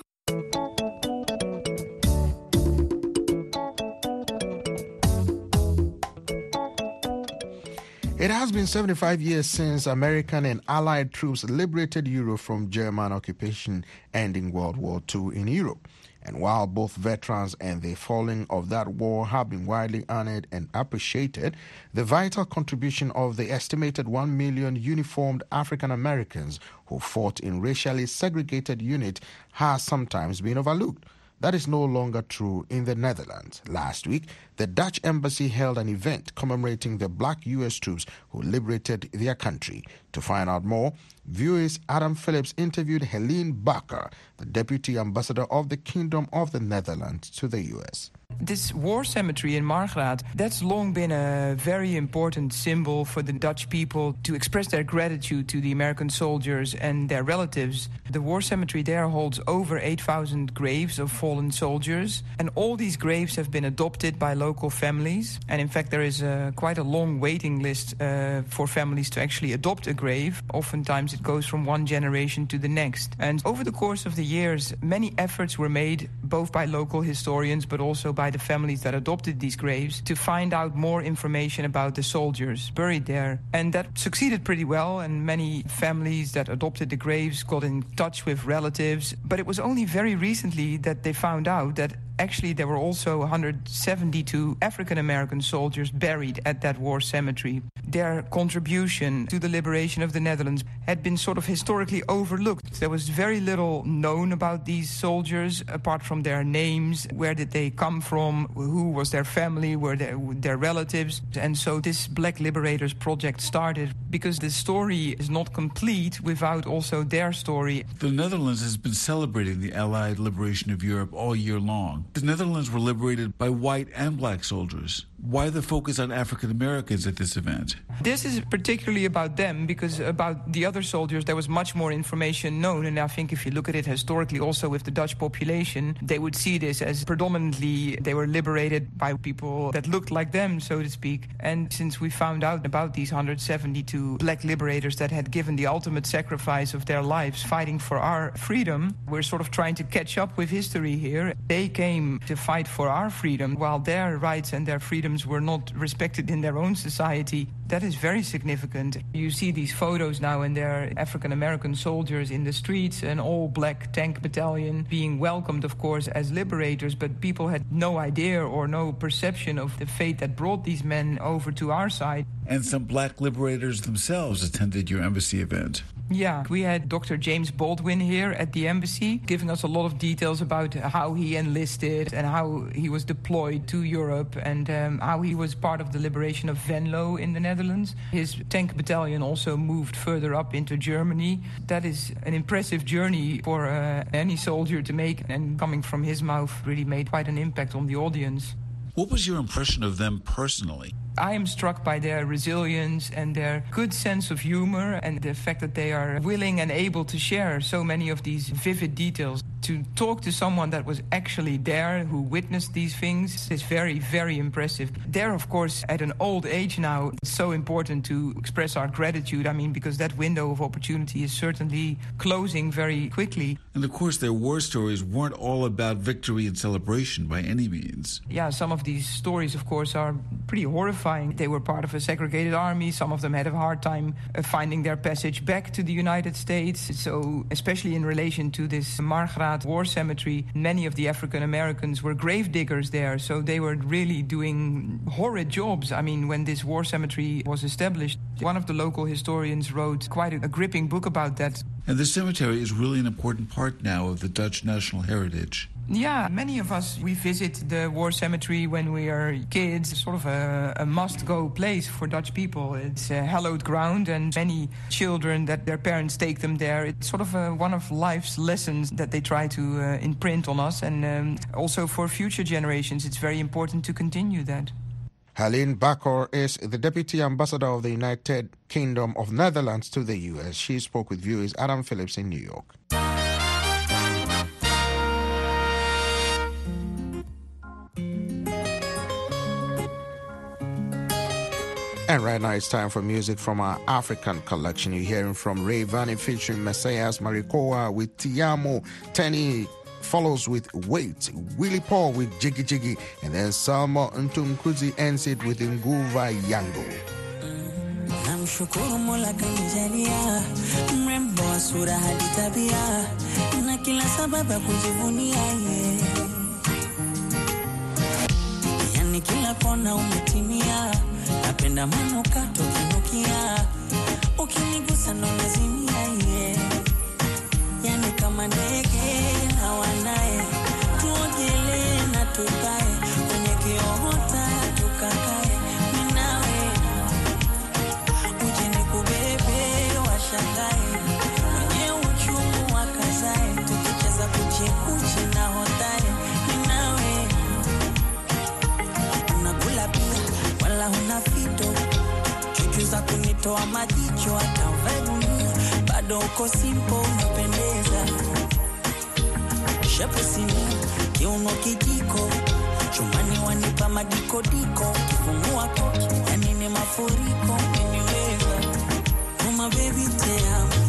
It has been seventy-five years since American and Allied troops liberated Europe from German occupation, ending World War Two in Europe. And while both veterans and the fallen of that war have been widely honored and appreciated, the vital contribution of the estimated one million uniformed African Americans who fought in racially segregated units has sometimes been overlooked. That is no longer true in the Netherlands. Last week, the Dutch embassy held an event commemorating the black U S troops who liberated their country. To find out more, V O A's Adam Phillips interviewed Helene Bakker, the Deputy Ambassador of the Kingdom of the Netherlands to the U S. This war cemetery in Margraat, that's long been a very important symbol for the Dutch people to express their gratitude to the American soldiers and their relatives. The war cemetery there holds over eight thousand graves of fallen soldiers, and all these graves have been adopted by local families. And in fact, there is a, quite a long waiting list uh, for families to actually adopt a grave. Oftentimes it goes from one generation to the next. And over the course of the years, many efforts were made, both by local historians but also by the families that adopted these graves, to find out more information about the soldiers buried there. And that succeeded pretty well, and many families that adopted the graves got in touch with relatives. But it was only very recently that they found out that actually there were also one hundred seventy-two African American soldiers buried at that war cemetery. Their contribution to the liberation of the Netherlands had been sort of historically overlooked. There was very little known about these soldiers, apart from their names. Where did they come from? Who was their family? Were their, their relatives? And so this Black Liberators project started because the story is not complete without also their story. The Netherlands has been celebrating the Allied liberation of Europe all year long. The Netherlands were liberated by white and black soldiers. Why the focus on African Americans at this event? This is particularly about them because about the other soldiers there was much more information known, and I think if you look at it historically also with the Dutch population, they would see this as predominantly they were liberated by people that looked like them, so to speak. And since we found out about these one hundred seventy-two black liberators that had given the ultimate sacrifice of their lives fighting for our freedom, we're sort of trying to catch up with history here. They came to fight for our freedom while their rights and their freedom were not respected in their own society. That is very significant. You see these photos now, and there are African American soldiers in the streets, an all-black tank battalion being welcomed, of course, as liberators, but people had no idea or no perception of the fate that brought these men over to our side. And some black liberators themselves attended your embassy event. Yeah, we had Doctor James Baldwin here at the embassy giving us a lot of details about how he enlisted and how he was deployed to Europe and um, how he was part of the liberation of Venlo in the Netherlands. His tank battalion also moved further up into Germany. That is an impressive journey for uh, any soldier to make, and coming from his mouth really made quite an impact on the audience. What was your impression of them personally? I am struck by their resilience and their good sense of humor and the fact that they are willing and able to share so many of these vivid details. To talk to someone that was actually there, who witnessed these things, is very, very impressive. They're, of course, at an old age now. It's so important to express our gratitude. I mean, because that window of opportunity is certainly closing very quickly. And of course, their war stories weren't all about victory and celebration by any means. Yeah, some of these stories, of course, are pretty horrifying. They were part of a segregated army. Some of them had a hard time uh, finding their passage back to the United States. So, especially in relation to this Margraat War Cemetery, many of the African Americans were grave diggers there. So they were really doing horrid jobs. I mean, when this war cemetery was established, one of the local historians wrote quite a, a gripping book about that. And the cemetery is really an important part now of the Dutch national heritage. Yeah, many of us, we visit the war cemetery when we are kids. It's sort of a, a must-go place for Dutch people. It's a hallowed ground, and many children that their parents take them there. It's sort of a, one of life's lessons that they try to uh, imprint on us. And um, also for future generations, it's very important to continue that. Helene Bakker is the Deputy Ambassador of the United Kingdom of Netherlands to the U S. She spoke with viewers Adam Phillips in New York. And right now it's time for music from our African collection. You're hearing from Ray Vani featuring Messias Marikoa with Tiamo. Tenny follows with Wait. Willie Paul with Jiggy Jiggy. And then Salma Ntumkuzi ends it with Nguva Yango. Namshukuru Mola kanijalia mrembo wa sura hadi tabia na kila sababu ya kujivunia ye. Yani kila kona umetimia. Napenda manukato kinukia, ukinigusa ndo nazimia ye. Yani kama ndege na wanae, tuogelee na tukae kwenye kiota tukakae mimi nawe. Uje nikubebe washangae, kwenye uchungu wakazae, tukicheza kuchekuchi na hotae mimi nawe. Unakula pia wala huna fito, chuchu za kunitoa majicho hata uvae gunia, bado uko simple unapendeza. Shepu sinia, kiuno kijiko, chumani wanipa madiko diko, kifungua koki, yani ni mafuriko, umeniweza. Uma baby te amo.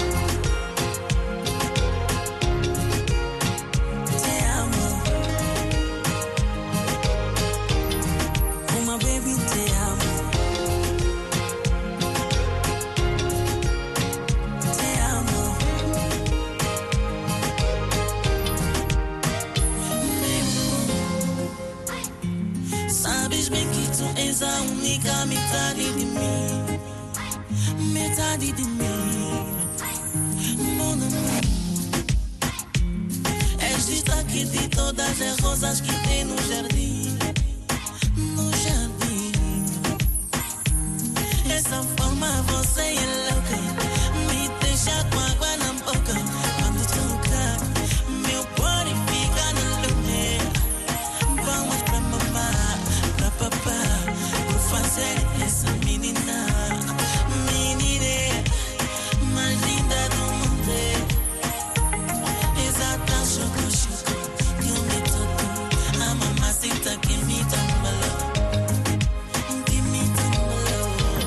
Metade de mim, metade de mim, mon amour. És destaque de todas as rosas que tem no jardim, no jardim. Essa forma você é louca, me deixa com água na boca. Quando toca, meu body fica no lume. Vamos pra mamá, pra papá. Fazer essa menina, menina mais linda do mundo. Exata choco choco, que eu me toco. A mamacita que me tombalou, que me tombalou.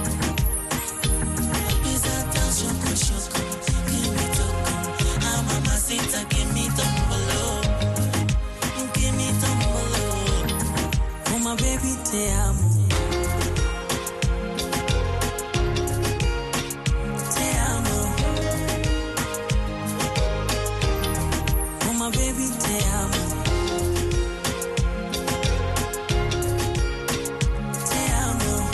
Exata choco choco, que eu me toco. A mamacita que me tombalou, que me tombalou. Uma baby te amo. Baby, te amo. Te amo.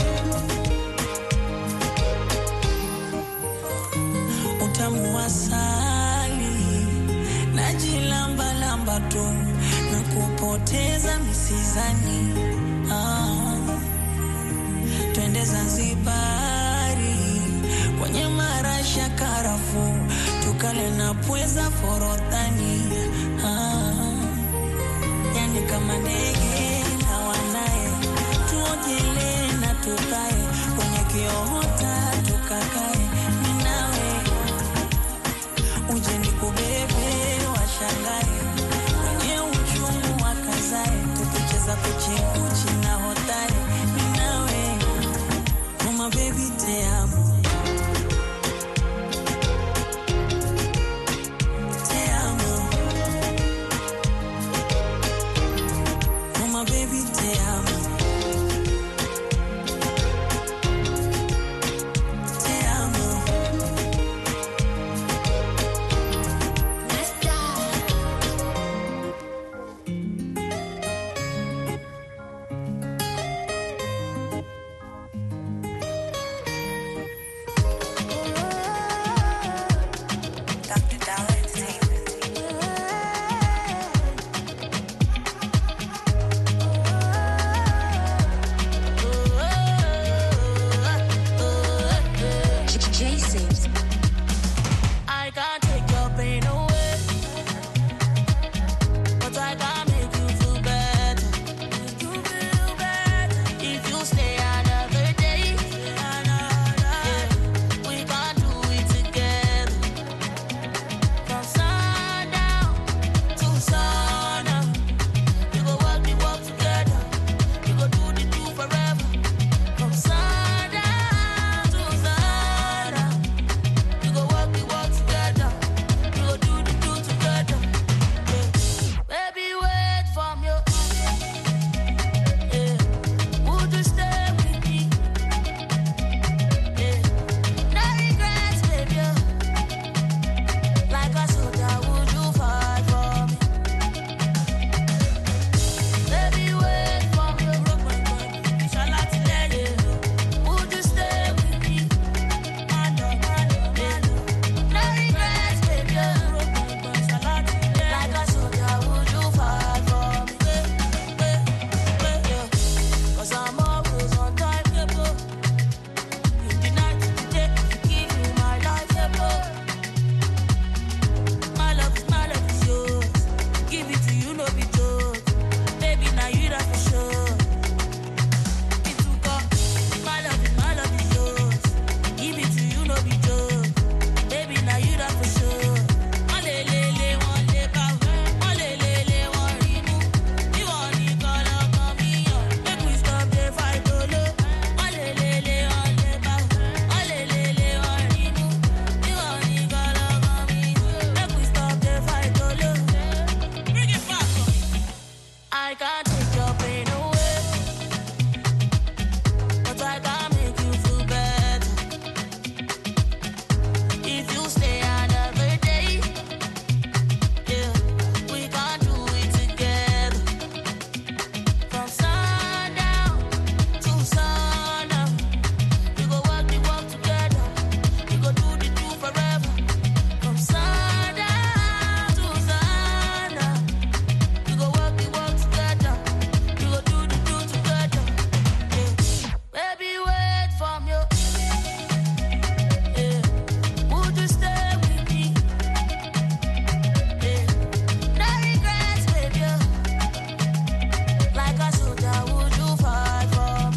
Utamu asali najilamba lamba tu na kupoteza misizani. Ah, twende Zanzibari kwenye marasha karafu tukale na pweza forodhani. Ah, yani kama ndege na wanae, tuogelee na tukae kwenye kiota tukakae mimi nawe. Uje nikubebe washangae, te amo. Te amo. Doctor Dollar I can't take your pain away, but I can make you feel better. You feel better if you stay another day. Yeah, we can do it together. From sundown to sunup, you go work the work together. You go do the do forever. From sundown to sunup. You go work, we work together. You go do the do together. Yeah. Baby, wait for me. Yeah. Would you stay with me? Yeah. No regrets, baby. Like a soldier, would you fight for me? Baby, wait for me. Shall I tell you? Would you stay with me? I know, I know, I know. No regrets, baby. Like a soldier, would you fight for me? Cause I'm always on time, in the night, in the day, give you my life, my love is, my love is yours. Give it to you, no be joke. Baby, now you that for sure. It took up. My love is, my love is yours. Give it to you, no be joke. Baby, now you that for sure. Alelele, one day bow. Alelele, one remove. You want the color, come here. Make we stop the fight, oh no. Alelele, one day bow. Alelele, one remove. You want the color, come here. Make we stop the fight, oh no. Bring it back. I can't take your pain away, but I can make you feel better. If you stay another day, yeah, we can do it together. From sundown to sunup, you go work the work together. You go do the do forever. From sundown to sunup, you go work the work together. You go do the do together. Yeah. Baby, wait for me. Yeah. Would you stay with me? Yeah. No regrets, baby. Like a soldier, would you fight for me?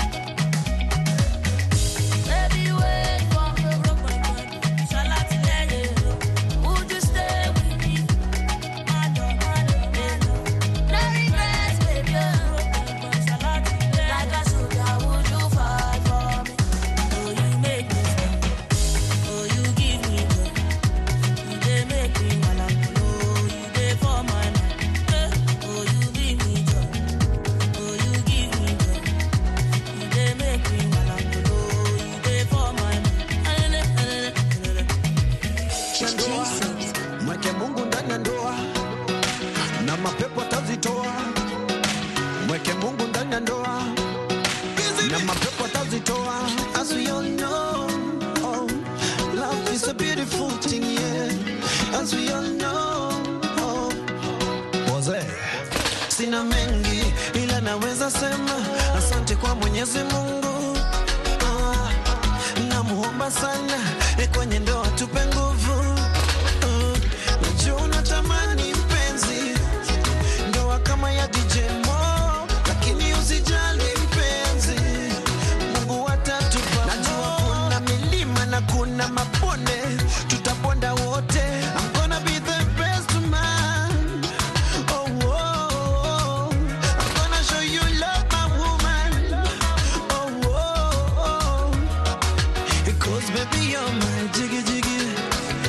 Baby, wait for me. Shall I tell you? Would you stay with me? I know, I know, I know. No regrets, baby. Shall I tell you? Like a soldier, would you fight for me? Oh, you make me feel. Oh, you give me joy. You dey make me wanna blow. You dey for my mind. Eh, oh, you give me joy. Oh, you give me joy. You dey make me wanna blow. You dey for my mind. Alele, alele, alele. Mweke Mungu ndani ya ndoa na mapepo atazitoa. Mweke Mungu ndani ya ndoa na mapepo atazitoa. As we all know, oh, love is a beautiful thing, yeah. As we all know, oh, Jose, sina mengi ila naweza sema asante kwa Mwenyezi Mungu. Ah, namuomba sana eh, kwenye ndoa tupe nguvu. Ah, najua unatamani mpenzi ndoa kama ya D J Mo, lakini usijali mpenzi, Mungu atatupa. Najua kuna milima na kuna mabonde, tutaponda wote. I'm gonna be the best man. Oh, oh, oh. I'm gonna show you love, my woman. Oh, oh, oh. Because baby you're my jiggy jiggy.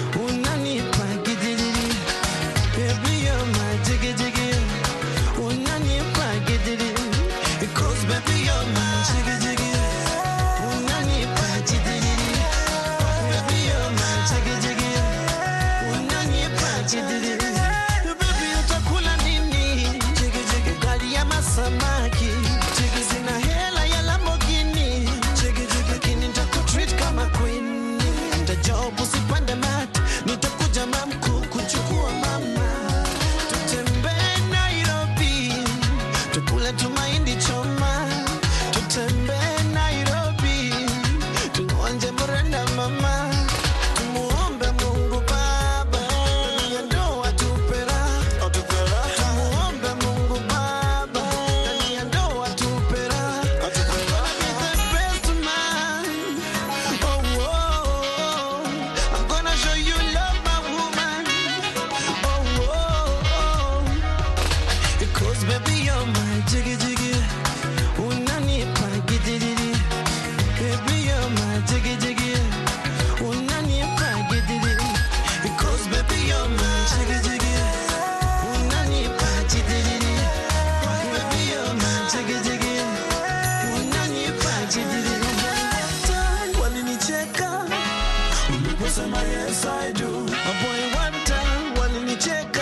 samaki. Chiki sina hela ya Lamborghini. Chiki chiki lakini nitakutreat kama queen. Nitajob usipande mat. Nitakuja mamku kuchukua mama. Tutembee Nairobi. Tukule tumaindi choma. Tutembee Nairobi. Tuonje murenda mama. Tumuombe Mungu Baba. Ndani ya ndoa tupera. Tumuombe Mungu Baba. Ndani ya ndoa tupera. I'm gonna be the best man. Oh, oh, oh. I'm gonna show you love, my woman. Oh, oh, oh. Because baby you're my jiggy jiggy. Unanipa gidididi. Baby you're my jiggy jiggy. Unanipa gidididi. Because baby you're my jiggy jiggy. Unanipa gidididi. Baby you're my jiggy jiggy. Unanipa gidididi. Walinicheka uliposema yes I do. A boy one time walinicheka.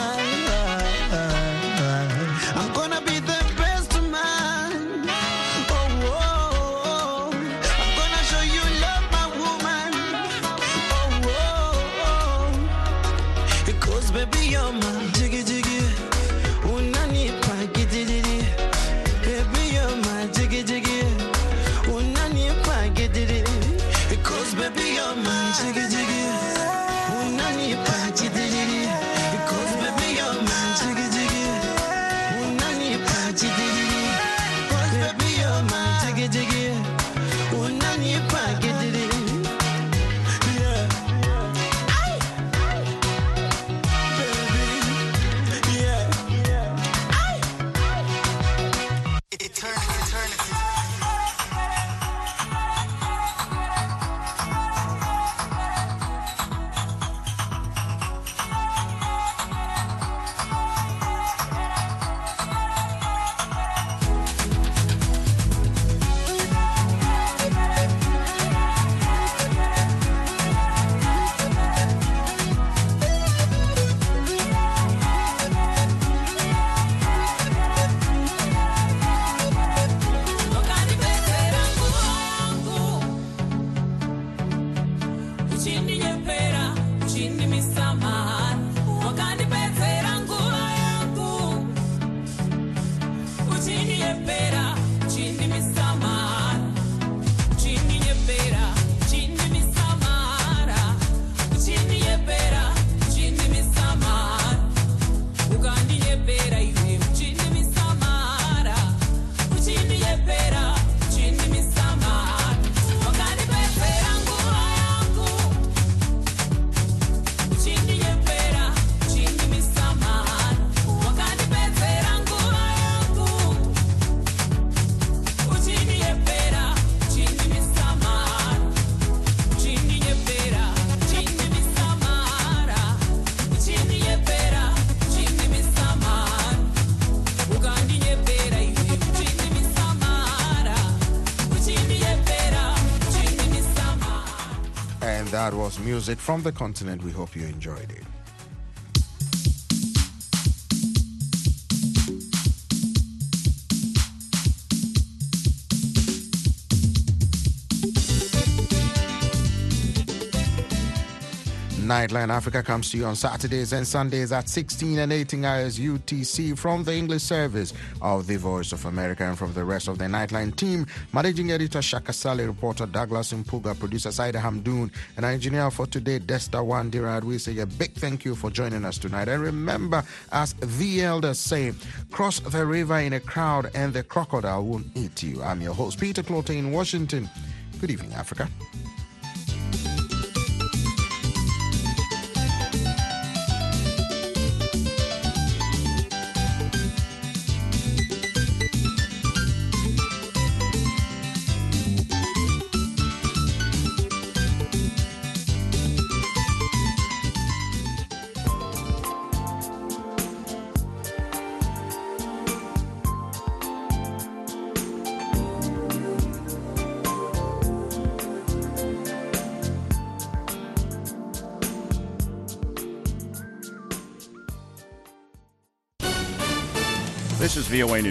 I'm gonna be the best man. Oh, oh, oh. I'm gonna show you love, my woman. Oh, oh, oh. Because baby you're my jiggy jiggy. Unanipa gidididi. Baby you're my jiggy jiggy. Unanipa gidididi. Because baby you're my jiggy jiggy. Unanipa gidididi. Because baby you're my jiggy jiggy. Unanipa gidididi. Because baby you're my jiggy jiggy. Unanipa gidididi. Yeah. Ay. Baby. Yeah. Ay. Eternity, eternity. That was music from the continent. We hope you enjoyed it. Nightline Africa comes to you on Saturdays and Sundays at sixteen and eighteen hours U T C from the English service of the Voice of America and from the rest of the Nightline team. Managing editor Shaka Sali, reporter Douglas Mpuga, producer Saida Hamdoon, and engineer for today Desta Wandirad. We say a big thank you for joining us tonight. And remember, as the elders say, cross the river in a crowd and the crocodile won't eat you. I'm your host, Peter Clote in Washington. Good evening, Africa. This is V O A News.